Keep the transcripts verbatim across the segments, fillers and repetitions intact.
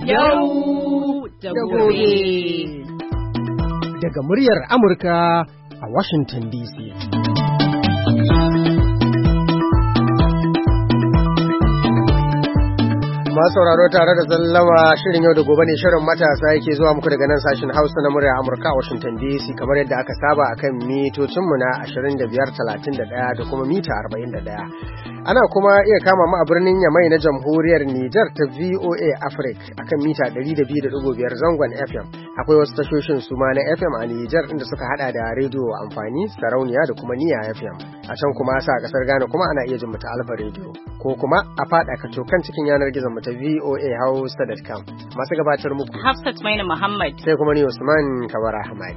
Yau da gobe. Daga muryar Amurka a Washington D C. Masu sauraro tare da sallama shirin yau da gobe ne shirin matasa yake zuwa muku daga nan sashen Hausa na muryar Amurka a Washington D C kamar yadda aka saba akan mitocinmu na ashirin da biyar, talatin da ɗaya da kuma mita arba'in da ɗaya. Ana kuma iya kama mu a birnin Yamai na Jamhuriyar Nijar ta V O A Africa akan mita ɗari da biyu da ɗigo biyar zangon F M. Akwai wasu tashoshin su ma na F M a Nijar inda suka hada da rediyo amfani, sarauniya da kuma niya F M. A can kuma sa a kasar Ghana kuma ana iya jin mu ta Alfa Radio ko kuma a fada kacokan cikin yanar gizon mu ta V O A Hausa dot com. Masu gabatar muku Hafsat Maina Muhammad sai kuma ni Usman Kabara Ahmad.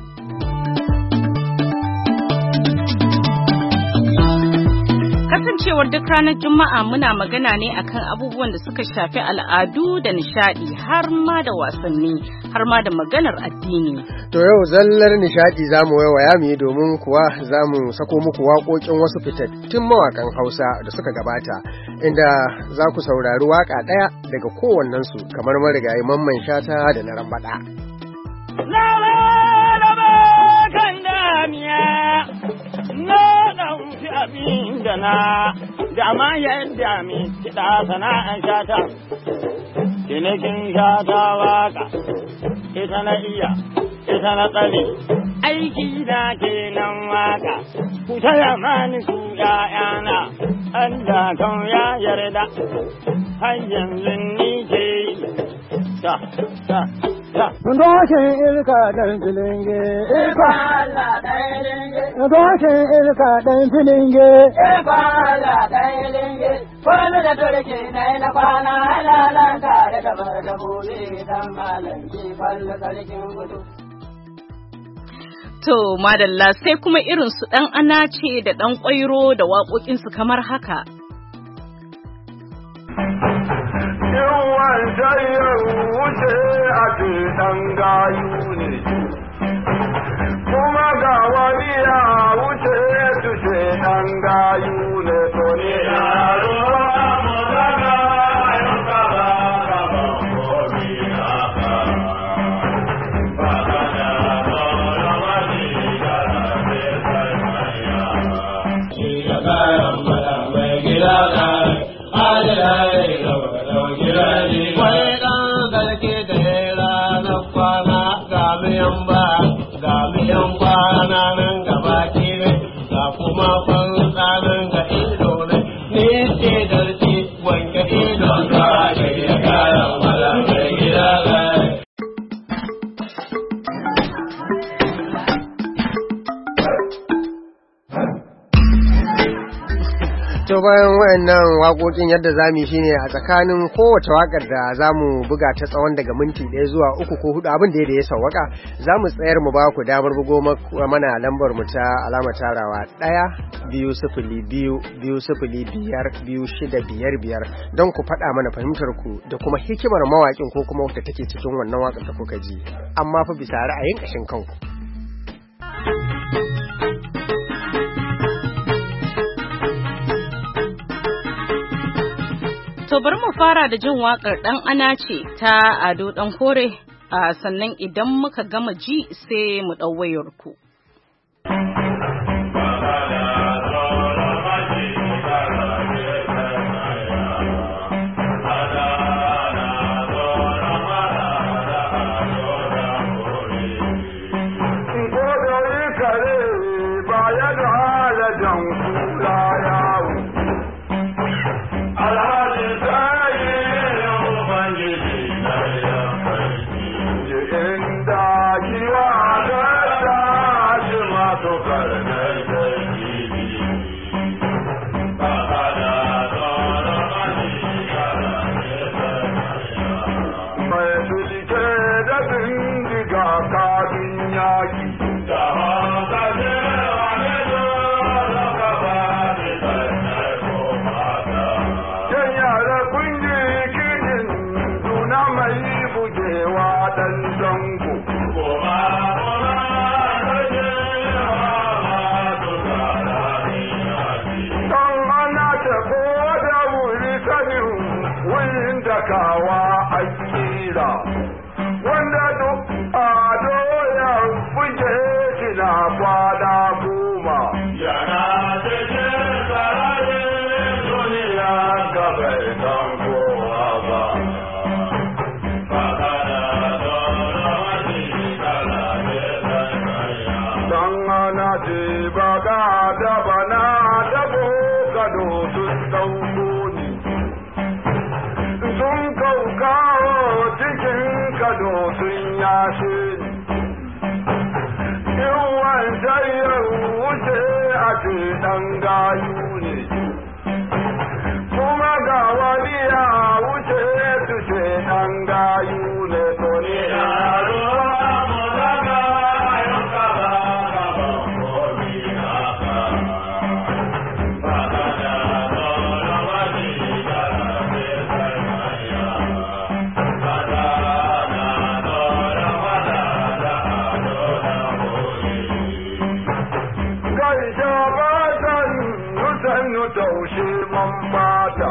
Kasancewar duk ranar Juma'a muna magana ne akan abubuwan da suka shafi al'adu da nishadi har ma da wasanni har ma da maganar addini. To yau zallar nishadi zamu waiwaya mu domin kuwa zamu sako muku waƙoƙin wasu fitattun mawakan Hausa da suka gabata inda za ku saurari waka ɗaya daga kowannensu kamar marigayi Mamman Shata da na Rambada. Na ɗauki abin da na dama yadda mi kiɗa sana'an shata, cinikin shata waka, ita na iya, ita na tsare, aiki na kenan waka, ku taya mani su ‘ya'yana, Allah kan ya yarda, har yanzu ni ke yi, ta, ta, ta. Doshin ilka ɗan filinge, ilka Allah ɗan filinge. Doshin ilka ɗan filinge, ilka Allah ɗan filinge. Kwanu da turke na yi na kwana halalan tare da bar da gobe dan malanki kwallo sarkin gudu. To madalla sai kuma irin su ɗan anace da ɗan ƙwairo da waƙoƙinsu kamar haka. Yawan shayar wuce a ce ɗan gayu ne, kuma ga wani ya wuce tushe ɗan gayu ne, to ne yaro mu daga yau kaba kaba komi haka. Ba ka da tsoro wani gara ne sai mai yaka. Shi ga kayan mada mai gida da halaye gaba. Wai ɗan sarki da ya ranar kwana ga miyan ba, ga miyan kwana nan gaba ne, ga kuma kwan tsanin ga ido ne, ni ce darci wanke idon ka shi ya kayan wala mai gida gai. To bayan wayannan waƙoƙin yadda zamu shine a tsakanin kowace waƙar da zamu buga ta tsawon daga minti ɗaya zuwa uku ko hudu abin da ya sawwaka zamu tsayar mu ba ku damar bugo mana lambar mu ta alama tarawa ɗaya biyu sifili biyu biyu sifili biyar biyu shida biyar biyar don ku faɗa mana fahimtar ku da kuma hikimar mawaƙin ko kuma wata take cikin wannan waƙar da kuka ji amma fa bisa ra'ayin ƙashin kanku. To bari mu fara da jin waƙar ɗan anace ta Ado ɗan Kore, a sannan idan muka gama ji sai mu ɗau wayar ku. Wurin da kawa ake ɗan gayu ne. Kuma ga wani ya wuce su ce ɗan gayu ne to ne yaro mu daga yau kaba kaba komi haka. Baka da nora wani da rabe sarmaya. Baka da nora wada da ado da hoyi. Kai shabatan nusannu taushe man mata.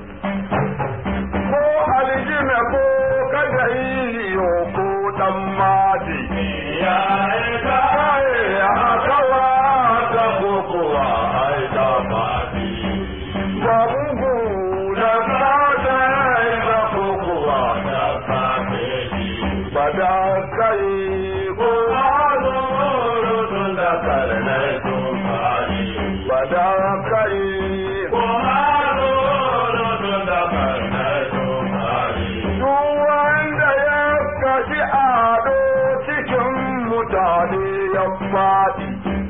Ko aljina ko kada iyo ko dan mati. Ya ita ya kawa ta kokowa ai da mati. Ba mungu da fata da kokowa da fate. Ba da kai ko azo rutun da karnai tun fari. Ba da kai ko azo rutun da karnai tun fari. Duk wanda ya kashi ado cikin mutane ya faɗi.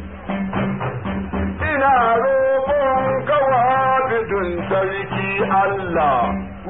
Ina roƙon kawa bidun sarki Allah.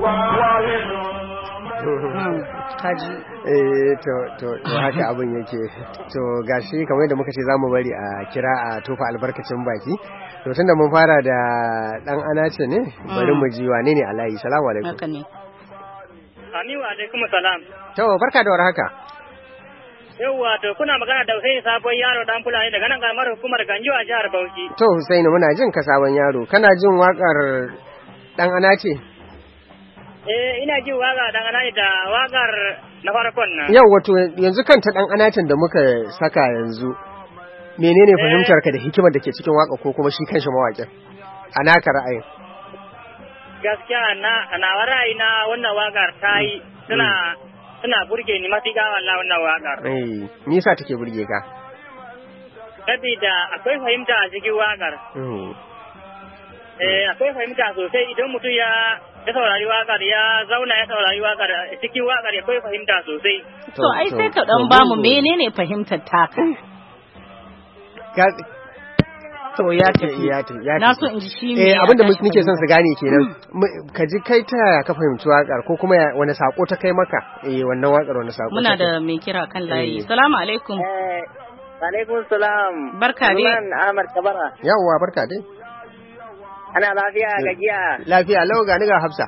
Kaji. eh to to to haka abin yake to gashi kamar yadda muka ce zamu bari a kira a tofa albarkacin baki to tunda mun fara da dan anace ne bari mu ji wane ne alayi. Assalamu alaikum. Haka ne. Amin wa alaikum salam. To barka da warhaka. Yawwa to kuna magana da Hussein sabon yaro dan Fulani daga nan karamar hukumar Ganjo a jihar Bauchi. To Husaini muna jin ka sabon yaro kana jin wakar dan anace? Eh ina jin waka dan anace da wakar na farkon nan. Yau wato yanzu kanta dan anacin da muka saka yanzu menene fahimtar ka da hikimar da ke cikin waka ko kuma shi kanshi mawaƙin a naka ra'ayin? Gaskiya na na ra'ayi na wannan wakar ta yi suna suna burge ni matuƙa wallahi wannan wakar. Eh me yasa take burge ka? Sabida akwai fahimta a cikin wakar. Eh akwai fahimta sosai idan mutum ya ya saurari wakar ya zauna ya saurari wakar cikin wakar akwai fahimta sosai. To ai sai ka dan bamu menene fahimtar taka? To ya tafi. Ya tafi. Na so in ji shi ne. Eh abinda nake son su gane kenan. Ka ji kai ta ka fahimci wakar ko kuma wani sako ta kai maka? Eh wannan wakar wani sako. Muna da mai kira kan layi. Assalamu alaikum. Eh alaikum salam. Barka dai. Sunan Ahmad Kabara. Yawwa barka dai. Ana lafiya gajiya. Lafiya lau ga ni ga Hafsa.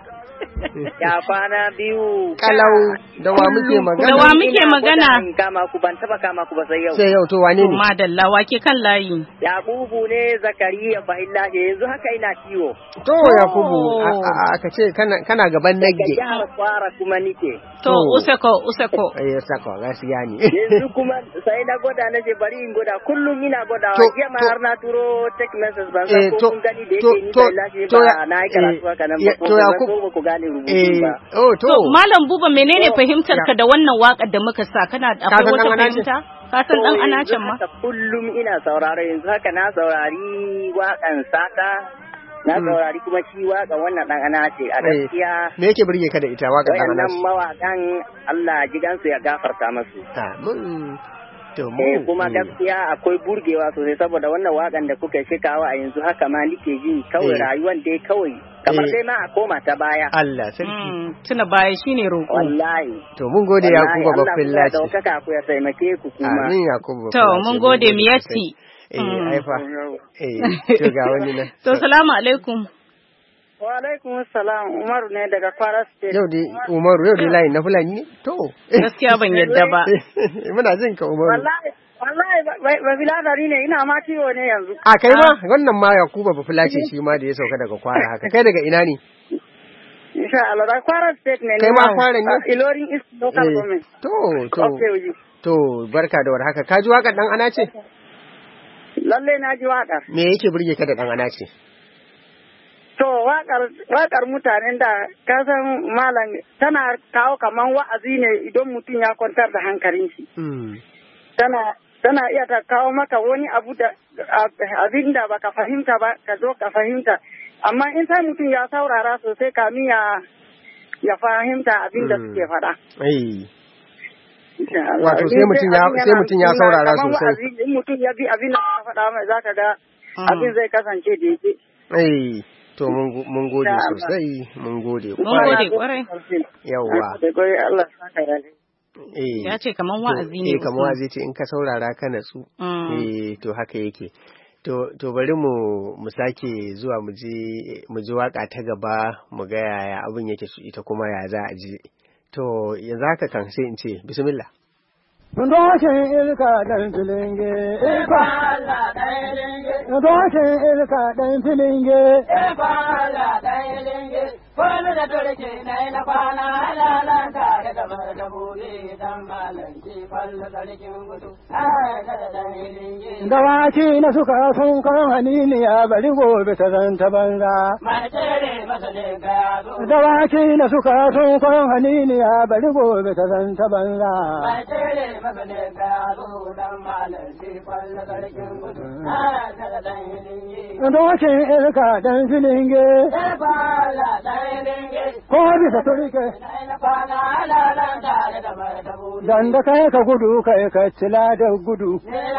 Ya kwana biyu. Kalau da wa muke magana? Da wa muke magana? Kama ku ban taba kama ku ba sai yau. Sai yau to wane ne? Madalla wake kan layi. Yakubu ne Zakariya Bahilla yanzu haka ina ciwo. To Yakubu aka ce kana kana gaban nagge. Jihar Kwara kuma nike. To usako usako. Eh sako gaskiya ne. Yanzu kuma sai na goda na je bari in goda kullum ina goda jiya ma har na turo text message ban san ko kun gani da yake ni da lafiya ba na yi karatu haka nan ba ko ba ku gane rubutun ba. Oh to. Malam Buba menene fahimtar ka da wannan wakar da muka sa kana akwai wata fahimta? Ka san dan anacin ma? Kullum ina saurare yanzu haka na saurari wakan sata na saurari kuma shi waka wannan dan anace a gaskiya. Me yake burge ka da ita wakan dan anace? Wannan mawakan Allah jigansu ya gafarta masu. Amin. Eh kuma gaskiya akwai burgewa sosai saboda wannan wakan da kuka shikawa a yanzu haka ma nike ji kawai rayuwar dai kawai kamar dai ma a koma ta baya. Allah sarki. Tuna baya shine roƙo. Wallahi. To mun gode Yakubu Baffin Lati. Allah ya dauka ku ya taimake ku kuma. Amin Yakubu. To mun gode Miyatti. Eh aifa. Eh to ga wani na. To salamu alaikum. Wa alaikum assalam Umaru ne daga Kwara State. Yau dai Umaru yau dai layin na Fulani ne? To. Gaskiya ban yadda ba. Muna jin ka Umaru. Wallahi wallahi ba biladari ne ina ma ciwo ne yanzu. A kai ma wannan ma Yakuba ba Fulace shi ma da ya sauka daga Kwara haka. Kai daga ina ne? Insha Allah da Kwara State ne. Kai ma Kwara ne? Ilorin East Local Government. To to. To barka da warhaka. Ka ji waƙar dan ana ce? Lalle na ji waƙar. Me yake burge ka da dan ana ce? To waƙar mutanen da kasan malam tana kawo kaman wa'azi ne idan mutum ya kwantar da hankalin shi. Tana tana iya ta kawo maka wani abu da abin da baka fahimta ba ka zo ka fahimta. Amma in sai mutum ya saurara sosai kamin ya ya fahimta abin da suke faɗa. Wato sai mutum ya sai mutum ya saurara sosai. In mutum ya bi abin da ka faɗa mai zaka ga abin zai kasance daidai. Eh, to mun gode sosai, mun gode. Mun gode kwarai. Yawwa. Sai kwarai Allah saka ya Eh. Ya ce kaman wa'azi ne. Eh, kaman wa'azi ce in ka saurara ka natsu. Eh, to haka yake. To, to bari mu mu sake zuwa mu ji mu ji waka ta gaba mu ga yaya abin yake su ita kuma ya za a ji. To yanzu haka kan sai in ce bismillah. Doshin ilka ɗan filinge, ifa Allah ɗan filinge. Doshin ilka ɗan filinge, ifa Allah ɗan filinge. Kwanu da turke na yi na kwana halalanta da gabar da gobe dan malanci kwallo sarkin gudu. Dawaki na suka sun kan haniniya bari gobe ta zanta banza. Dawaki na suka sun kan haniniya bari gobe ta zanta banza. Dokin ilka dan filinge, ko bisa turke, dan da kai ka gudu kai ka cila da gudu.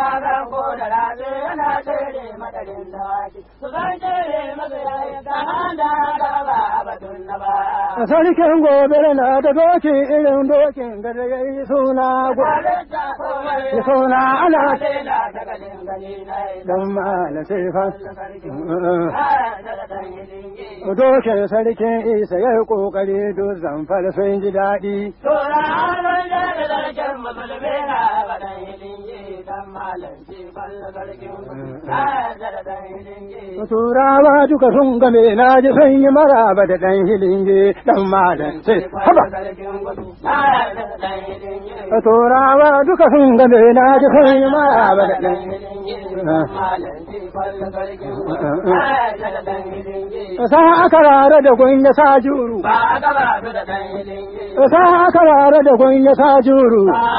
Sarkin gobe na da doki irin dokin da ya yi suna ya suna ana don ma'ala sifan. Dokin sarkin isa ya yi kokari duk zamfara sun ji daɗi. Turawa duka sun game na ji sun yi maraba da ɗan hilinge ɗan malam sai haba. Turawa duka sun game na ji sun yi maraba da ɗan sa aka rara da gun ya sa juru. Sa aka rara da gun ya sa juru.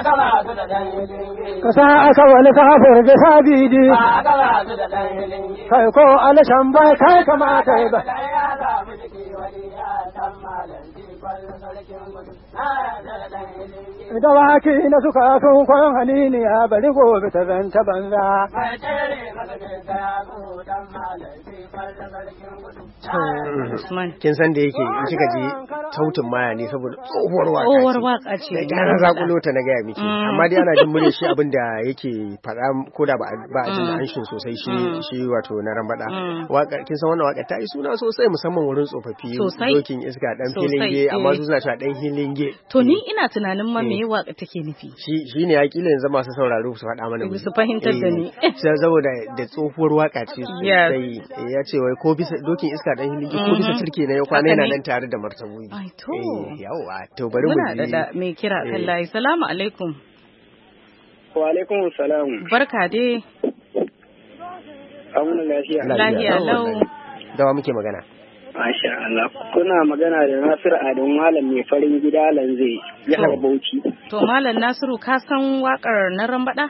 Sa aka wani kafir da sa bidi. Kai ko alashan bai kai kamata ba. Dawaki na suka sun kwan haniniya bari gobe ta zanta banza. Kin san da yake in kika ji tautin maya ne saboda tsohuwar waka ce. Tsohuwar waka ce. Da gyara zakulo ta na gaya miki. Amma dai ana jin murya shi abin da yake faɗa ko da ba a jin hanshin sosai shi shi wato na rambada. Waka kin san wannan waka ta yi suna sosai musamman wurin tsofaffi. Dokin iska dan filinge amma su suna cewa dan hilinge. To ni ina tunanin ma me waka take nufi. Shi shine ya kila yanzu masu sauraro su faɗa mana. Su fahimtar da ni. Sai saboda da tsohuwar waka ce sosai. Ya ce wai ko bisa dokin iska dan hilinge ko bisa turke na yau kwana yana nan tare da martabuyi. Ai to. Yawa to bari mu ji. Muna da mai kira kan layi. Salamu alaikum. Wa alaikum salam. Barka dai. Amuna lafiya. Lafiya lau. Dawa muke magana. Masha Allah. Kuna magana da Nasiru Adamu Malam mai farin gida Lanze, jihar Bauchi. To Malam Nasiru ka san wakar na rambada?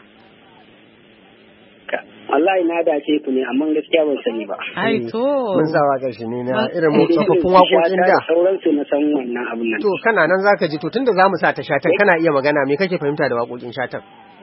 Wallahi na dace ku ne amma gaskiya ban sani ba. Ai to. Mun sa wakar shi ne na irin mu tsofaffin waƙoƙin da. Sauran su na san wannan abun nan. To kana nan zaka ji to tunda zamu sa ta shatan kana iya magana me kake fahimta da waƙoƙin shatan?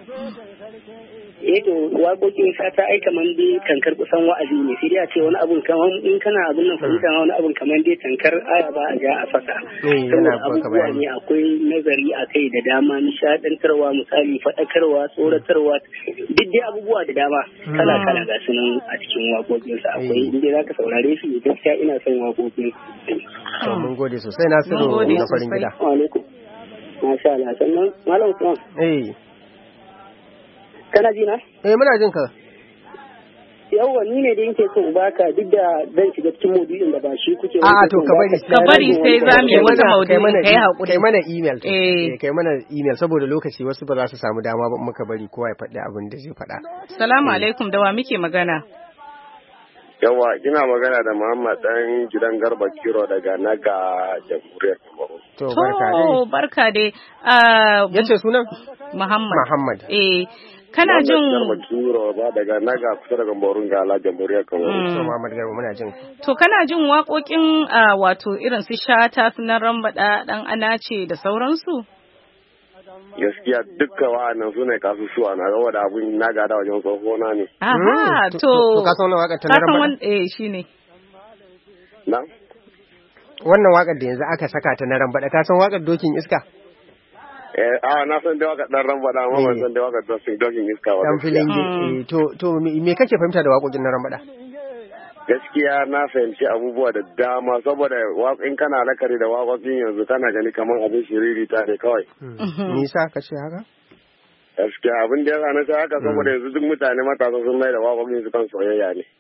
Eh to waƙoƙin shata ai kaman dai tankar kusan wa'azi ne sai dai a ce wani abun kaman in kana abun nan fahimta wani abun kaman dai tankar aya ba a ja a fasa. Eh yana baka bayani. Ne akwai nazari akai da dama nishadantarwa misali faɗakarwa tsoratarwa duk dai abubuwa da dama kala kala ga sunan a cikin waƙoƙin sa akwai inda zaka saurare shi gaskiya ina son waƙoƙin. To mun gode sosai Nasiru na farin gida. Wa alaikum. Masha Allah sannan Malam Usman. Eh Kana ji na? Eh muna jin ka. Yawwa ni ne da yake so baka duk da zan shiga cikin maudu'in da ba shi kuke wani. A'a to ka bari ka bari sai za mu yi wata maudu'i kai hakuri. Kai mana email. Eh kai mana email saboda lokaci wasu ba za su samu dama ba muka bari kowa ya faɗi abin da zai faɗa. Salamu alaikum da wa muke magana? Yawa ina magana da Muhammad dan gidan Garba Kiro daga Naga Jamhuriyar Kamaru. To barka dai. To barka dai. Yace sunan? Muhammad. Muhammad. Eh kana jin Garba Kiro ba daga Naga kusa daga Morun Gala Jamhuriyar Kamaru. To Muhammad Garba muna jin. To kana jin waƙoƙin wato irin su Shata su na Rambada dan Anace da sauransu? gaskiya dukkan wa'annan su ne kasusuwa na rawa da abun na gada wajen tsohona ne. Aha, to ka san wannan wakar ta naran bada? Eh shine. Na? Wannan wakar da yanzu aka saka ta naran bada, ka san wakar dokin iska? Eh, a na san da wakar dan ran bada amma ban san da wakar dokin iska ba. Dan filin eh to to me kake fahimta da wakokin naran bada? Gaskiya na fahimci abubuwa da dama saboda in kana lakari da waƙoƙin yanzu kana gani kamar abin shiriri ta ne kawai. Nisa ka ce haka? Gaskiya abin da ya sa na ce haka saboda yanzu duk mutane matasa sun mai da waƙoƙin su kan soyayya ne.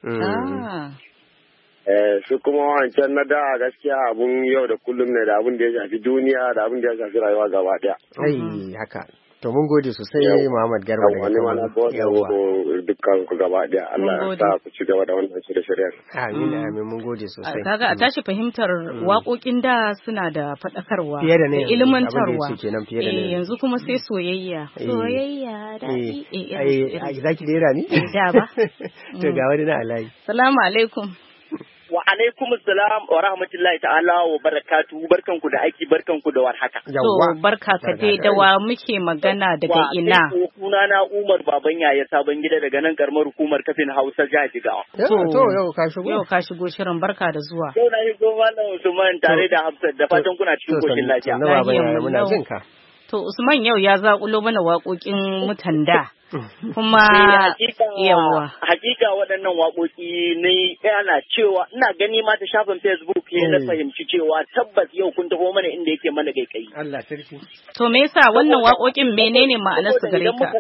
Eh, su kuma wancan na da gaskiya abun yau da kullum ne da abin da ya shafi duniya da abin da ya shafi rayuwa gaba ɗaya. Ai haka. To mun gode sosai Muhammad Garba da Yawwa. Yawwa. Dukkan ku gaba daya Allah ya sa ku ci gaba da wannan shirye-shiryen. Amin amin mun gode sosai. Kaga a tashi fahimtar waƙoƙin da suna da faɗakarwa da ilmantarwa. Eh yanzu kuma sai soyayya. Soyayya daɗi. Eh ai zaki dera ni? Da ba. To ga wani na alayi. Salamu alaikum. Wa alaikum salam wa rahmatullahi ta'ala wa barakatuhu, barkanku da aiki, barkanku da warhaka. To barka ka dai da wa muke magana daga ina. Suna na Umar Baban Yaya Sabon Gida daga nan karamar hukumar Kafin Hausa jihar Jigawa. To yau ka shigo. Yau ka shigo shirin barka da zuwa. Yau na shigo Malam Usman tare da Hafsat da fatan kuna cikin koshin lafiya. Muna jin ka. To Usman yau ya zaƙulo mana waƙoƙin mutan da. Kuma yawa hakika waɗannan waƙoƙi ne yana cewa ina gani ma ta shafin Facebook ne na fahimci cewa tabbas yau kun taho mana inda yake mana gaikai. Allah sarki. To me yasa wannan waƙoƙin menene ma'anar su gare ka?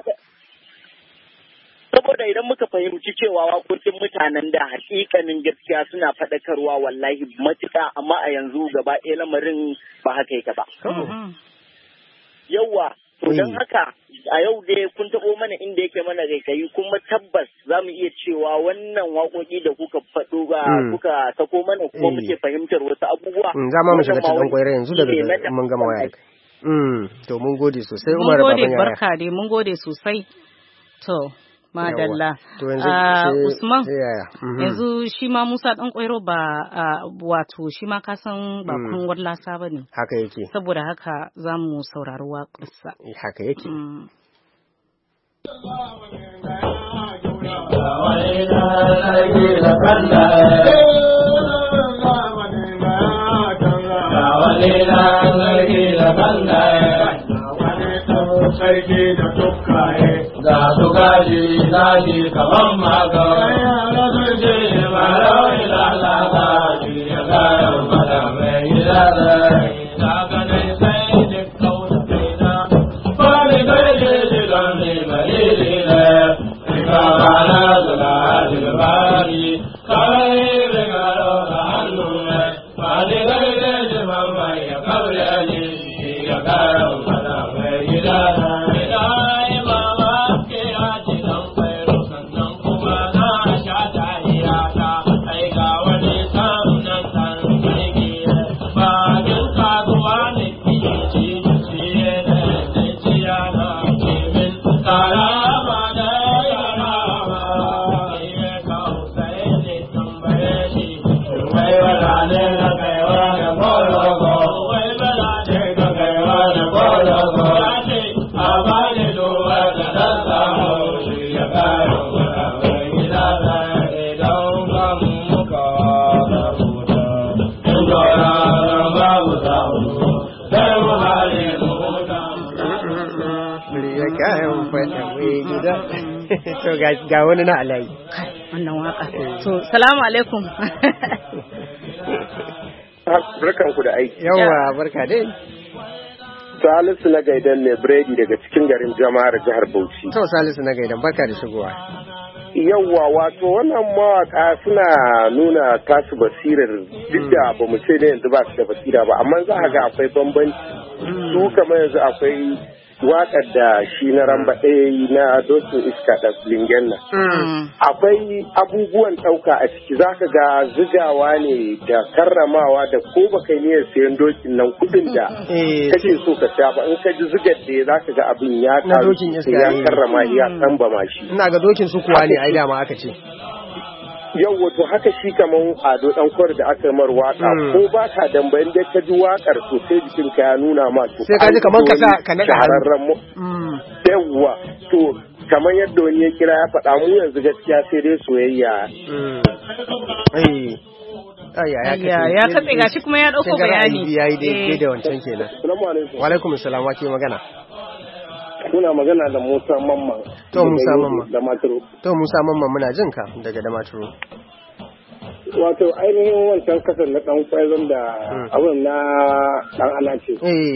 Saboda idan muka fahimci cewa waƙoƙin mutanen da hakikanin gaskiya suna faɗakarwa wallahi matuƙa amma a yanzu gaba ɗaya lamarin ba haka yake ba. Yawa to don haka a yau dai kun taɓo mana inda yake mana gaikayi kuma tabbas za mu iya cewa wannan waƙoƙi da kuka faɗo ga kuka sako mana kuma muke fahimtar wasu abubuwa. Za mu mu shiga cikin kwaira yanzu daga mun gama waya kai. To mun gode sosai Umar Baban Yaya. Mun gode barka dai mun gode sosai. To madalla. Usman yanzu shi ma Musa ɗan kwairo ba wato shi ma ka san ba kun wallasa ba ne. Haka yake. Saboda haka za mu saurari waƙarsa. Haka yake. Sarki da tukkaye ga su gaji gaji kaman magawai yana sun ce marawai lalata shi ya gara mada mai gida da ta ganin sai da kauna kaina fari gaje shi don ne bari ne ka bana zula dilbari kai rigaro da hannu ne fari gaje shi mamman ya kabre ne shi ya gara mada mai gida da To ga wani na alayi. Wannan waka. To salamu alaikum. Barkan ku da aiki. Yawwa barka dai. Salisu na Gaidan ne Brady daga cikin garin Jama'ar jihar Bauchi. To Salisu na Gaidan barka da shigowa. Yawwa wato wannan mawaka suna nuna tasu basirar duk da ba mu ce da yanzu ba su da basira ba amma za a ga akwai bambanci. Su kamar yanzu akwai waƙar da shi na ramba ɗaya na dokin iska da lingen nan. Akwai abubuwan ɗauka a ciki za ka ga zigawa ne da karramawa da ko ba kai niyyar sayan dokin nan kuɗin da kake so ka sha ba in ka ji zigar da za ka ga abin ya karu ya karrama ya samba ma shi. Ina ga dokin su kuwa ne ai dama aka ce. yau wato haka shi kaman ado dan kwar da aka mar waka ko ba ka dambayin da ka ji wakar sosai jikin ka ya nuna ma to sai ka ji kaman ka sa ka naga hararran mu yawa to kamar yadda wani ya kira ya faɗa mu yanzu gaskiya sai dai soyayya ya ya katse gashi kuma ya dauko bayani yayi dai da wancan kenan assalamu alaikum wa alaikum assalam wa ke magana kuna magana da Musa Mamman to Musa Mamman da Maturo to Musa Mamman muna jin ka daga da Maturo wato ainihin wancan kasar na dan kwazon da abun na dan alace eh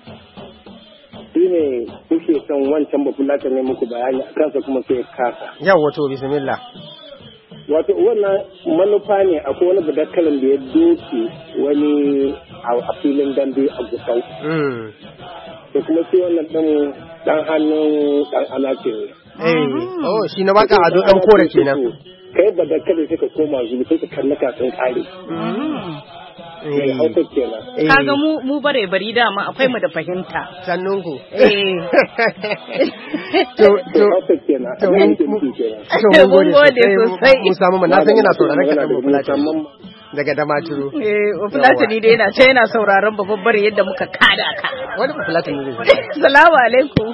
shine kuke son wancan bafulata ne muku bayani akan sa kuma sai kasa yawa to bismillah wato wannan manufa ne akwai wani badakkalin da ya doke wani a filin dambe a gusau da kuma sai wannan dan dan hannun dan alaƙe ne eh oh shi na baka ado dan kore kenan kai badakkalin sai ka koma zuwa sai ka kallaka sun kare eh hausa kenan kaga mu mu bare bari dama akwai mu da fahimta sannun ku eh to to hausa kenan to mun gode sosai mu samu na san yana sauraron ka da fulani daga Damaturu eh fulani dai yana ce yana sauraron babbar bare yadda muka kada ka wani fulani ne zai assalamu alaikum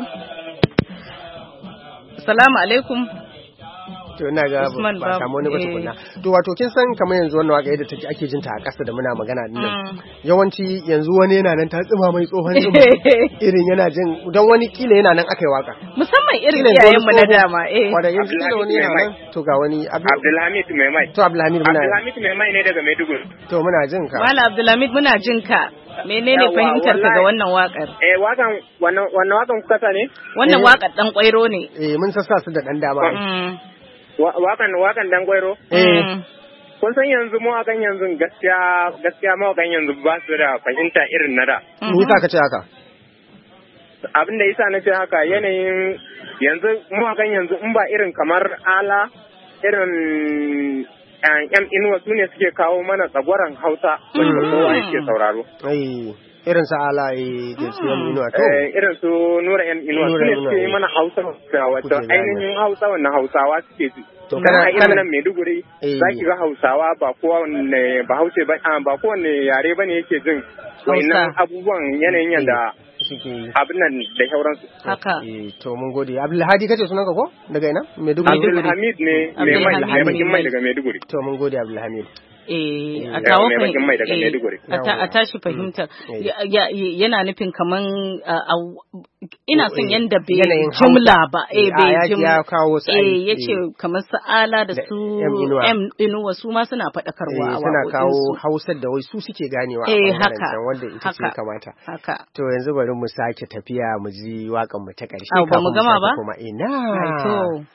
assalamu alaikum to ina ga ba samu wani bata kunna to wato kin san kamar yanzu wannan waka yadda take ake jin ta a ƙasa da muna magana din nan yawanci yanzu wani yana nan ta tsima mai tsohon tsima irin yana jin dan wani kila yana nan akai waka musamman irin iyayen mu na dama eh wanda yanzu kila wani yana nan to ga wani Abdulhamid Maimai to Abdulhamid muna Abdulhamid Maimai ne daga Maiduguri to muna jin ka Malam Abdulhamid muna jin ka menene fahimtar ka ga wannan wakar eh wakan wannan wannan wakan kuka ta ne wannan wakar dan kwairo ne eh mun sassa su da dan dama wakan wakan dan gwairo eh kun san yanzu mu akan yanzu gaskiya gaskiya mu akan yanzu ba su da fahimta irin na da me yasa kace haka abin da yasa nace haka yanayin yanzu mu akan yanzu in ba irin kamar ala irin yan inuwa su ne suke kawo mana tsagwaron Hausa wanda kowa yake sauraro eh irin sa ala eh gaskiya inuwa to eh irin su nura yan inuwa su ne suke mana Hausa wato ainihin Hausa wannan Hausawa suke ji to kana irin nan Maiduguri zaki ga Hausawa ba kowa wanne ba Hausa ba ba kowanne yare bane yake jin wannan abubuwan yanayin yanda suke abin nan da sauransu haka eh to mun gode Abdulhadi kace sunanka ko daga ina Maiduguri Abdulhamid ne mai mai daga Maiduguri to mun gode Abdulhamid eh a kawo a tashi fahimtar yana nufin kaman ina son yanda bai jumla ba eh bai jumla ya kawo sai eh yace kamar sa'ala da su M inuwa su ma suna fadakarwa a suna kawo Hausar da wai su suke ganewa a bangaren wanda ita ce kamata haka to yanzu bari mu sake tafiya mu ji wakan mu ta karshe ba mu gama ba kuma ina to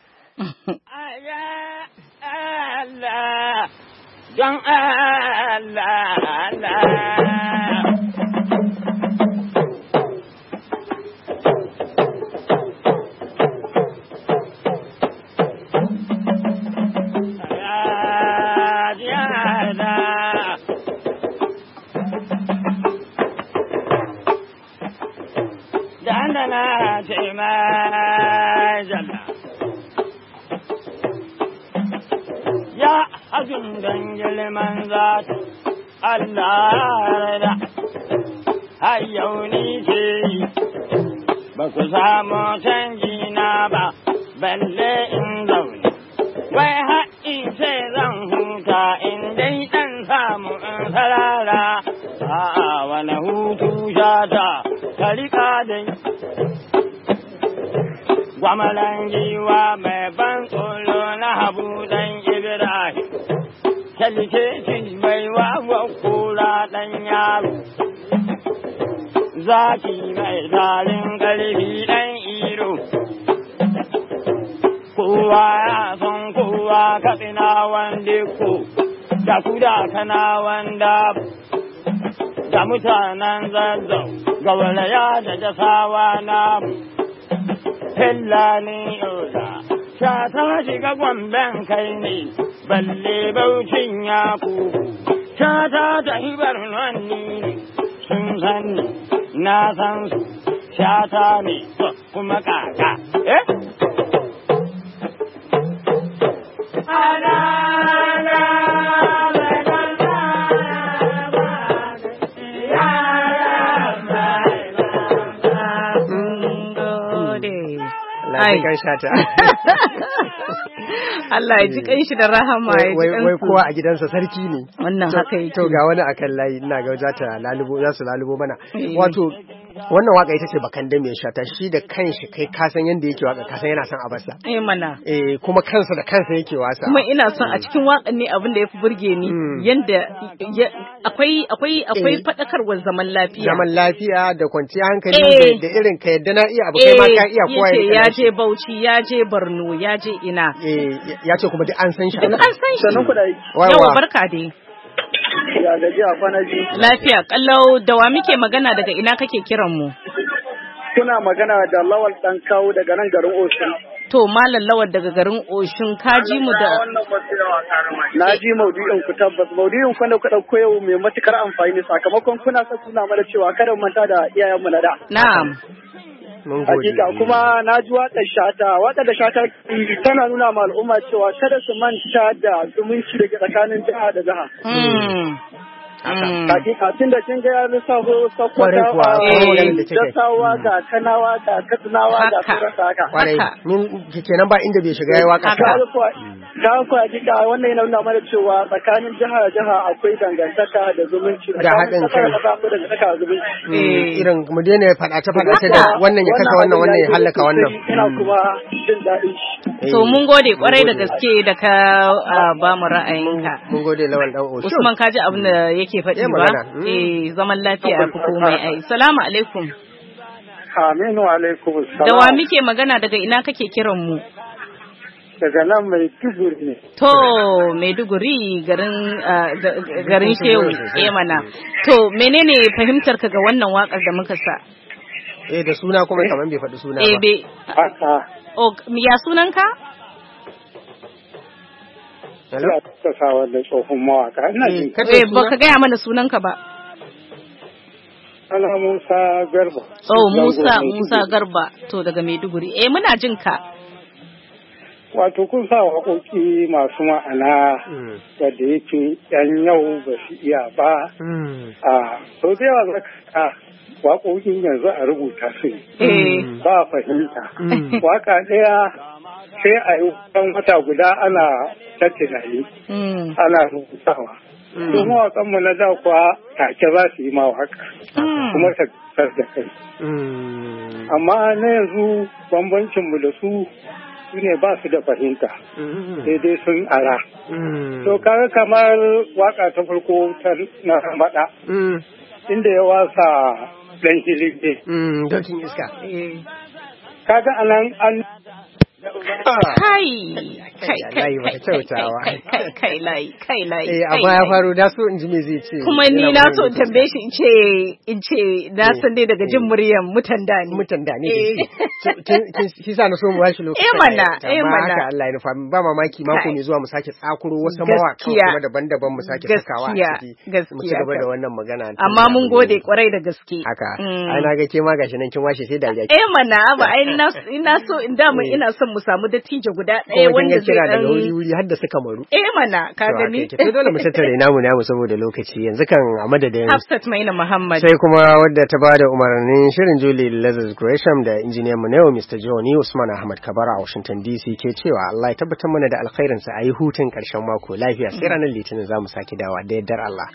Allah don Allah Allah Dandana ce majalla ya hajjun don girman zata Allah da hayyau ni ce ba ku samu canji na ba balle in zaune wai haƙi ce zan huta in dai ɗan samu in sarara a wani hutu shata ka riƙa dai gwamalan giwa mai ban tsoro na habu ɗan Ibrahim, kyalkeci mai wawa kura ɗan yaro, zaki mai tarin ƙarfi ɗan iro, kowa ya san kowa katsina wanda ko, da kuda kana wanda da mutanen zazzau, ga walaya da jasawa namu. Hillani yola, sha ta shiga gwamben kai ne, balle baucin ya kuku, sha ta ta hibar nanni ne, sun san ni, na san su, sha ta ne, kuma kaka, eh? Ana mai Allah ya ji kanshi da rahama ya ji kansu wai kowa a gidansa sarki ne wannan haka yake to ga wani akan layi ina ga za ta lalubo za su lalubo mana wato wannan waka ita ce bakan da mai shata shi da kanshi kai kasan yanda yake waka kasan yana son abasa eh mana eh kuma kansa da kansa yake wasa kuma ina son a cikin wakan ne abin da yafi burge ni yanda akwai akwai akwai fadakarwar zaman lafiya zaman lafiya da kwanciyar hankali da irin ka yadda na iya abu kai ma ka iya kowa ya je Bauchi ya je Borno ya je ina eh ya ce kuma duk an san shi an san shi sanan ku da yawa barka dai ya gaji a kwanaji lafiya kallau da wa muke magana daga ina kake kiran mu kuna magana da Lawal dan kawo daga nan garin Oshun to malam Lawal daga garin Oshun ka ji mu da na ji maudu'in ku tabbas maudu'in ku da ku dauko yau mai matukar amfani sakamakon kuna sa kuna mana cewa kada mu manta da iyayen mu na da na'am hakika kuma na ji waƙar shata waƙar da shata tana nuna ma al'umma cewa kada su manta da zumunci da ke tsakanin jiha da jiha. Hakika tun da kin ga ya lissafo sakwata da sawa ga kanawa ga katsinawa ga surata haka. Kwarai, kenan ba inda bai shiga ya waka ta. Ga ku hakika wannan yana nuna mana cewa tsakanin jiha da jiha akwai dangantaka da zumunci. Da haɗin kai. Dangantaka da zumunci. Irin mu daina faɗace faɗace da wannan ya kasa wannan wannan ya hallaka wannan. Ina kuma jin daɗin shi. So mun gode kwarai da gaske da ka ba mu ra'ayinka. Mun gode Lawal dan Oshun. Usman kaji abin da yake faɗi ba? Eh zaman lafiya fi komai ai. Salamu alaikum. Aminu alaikum salam. Da wa muke magana daga ina kake kiran mu? Daga nan Maiduguri ne. To Maiduguri garin garin Shehu eh mana. To menene fahimtar ka ga wannan wakar da muka sa? Eh da suna kuma kaman bai faɗi suna ba. Eh be. Oh ya sunanka? Hello. Ta sa wannan tsohon mawaka. Ina jin ka. Eh baka gaya mana sunanka ba. Ana Musa Garba. Oh Musa Musa Garba to daga Maiduguri. Eh muna jin ka. Wato kun sa waƙoƙi masu ma'ana wadda yake yan yau ba su iya ba. A sau da yawa za ka waƙoƙin yanzu a rubuta su ba fahimta. Waka ɗaya sai a yi wata guda ana ta tunani ana rubutawa. Su mawaƙanmu na da kuwa take za su yi ma waka kuma ta da kai. Amma na yanzu bambancinmu da su su ne ba su da fahimta sai dai sun ara. To kaga kamar waka ta farko ta na rambaɗa inda ya wasa dan hilige. Dokin iska. Kaga anan an kai kai kai kai kyautawa kai kai lai kai lai eh amma ya faru da so in ji me zai ce kuma ni na so tambaye shi in ce in ce na san dai daga jin muryan mutan da ne mutan da ne kin shi sa na so mu bashi lokaci eh mana eh mana haka Allah ya nufa ba mamaki mako ne zuwa mu sake tsakuro wasu mawaka kuma daban-daban mu sake sakawa a ciki mu ci gaba da wannan magana amma mun gode kwarai da gaske haka ai na ga ke ma gashi nan kin washe sai dariya eh mana ba ai ina so in da mun ina son mu samu dattijo guda ɗaya wanda zai dan daga wuri wuri har da suka maru eh mana ka gani to dole mu tattare namu namu saboda lokaci yanzu kan a madadin Hafsat Maina Muhammad sai kuma wadda ta bada umarnin shirin Julie Lazarus Gresham da engineer mu Neo Mister Johnny Usman Ahmad Kabara a Washington D C ke cewa Allah ya tabbatar mana da alkhairin sa ayi hutun karshen mako lafiya sai ranar Litinin zamu saki dawa da yaddar Allah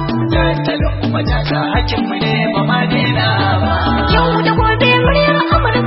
Yau da gobe muryar Amurka